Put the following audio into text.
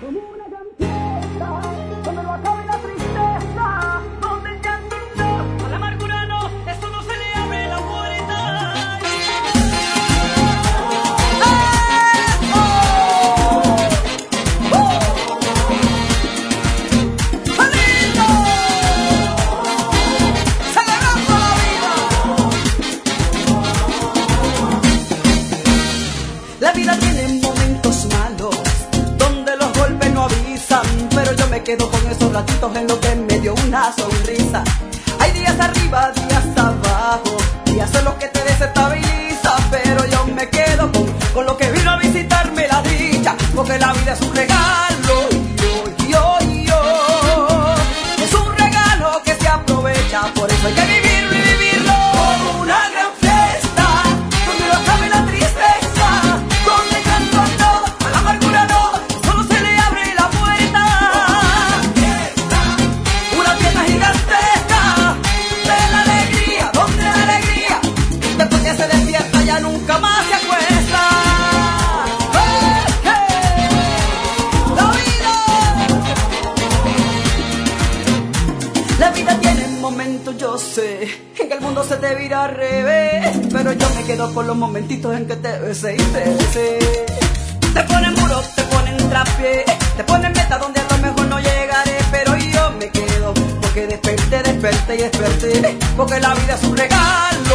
como una gran fiesta, donde no acabe la tristeza, donde el llanto no, a la amargura no, esto no se le abre la puerta. La vida tiene momentos malos, donde los golpes no avisan, pero yo me quedo con esos ratitos en lo que me dio una sonrisa. Hay días arriba, días abajo, días en los que te desestabiliza, pero yo me quedo con lo que vino a visitarme la dicha, porque la vida es un regalo, es un regalo que se aprovecha, por eso hay que vivirlo y vivirlo como una gran fiesta, donde no acabe la tristeza, donde canto no, a la amargura no, solo se le abre la puerta. Una fiesta gigantesca de la alegría, donde la alegría, después que se despierta ya nunca más se acuesta. La vida tiene momentos, yo sé, en que el mundo se te vira al revés, pero yo me quedo con los momentitos en que te besé y te besé. Te ponen muro, te ponen trapié, te ponen meta donde a lo mejor no llegaré, pero yo me quedo porque desperté y desperté, porque la vida es un regalo.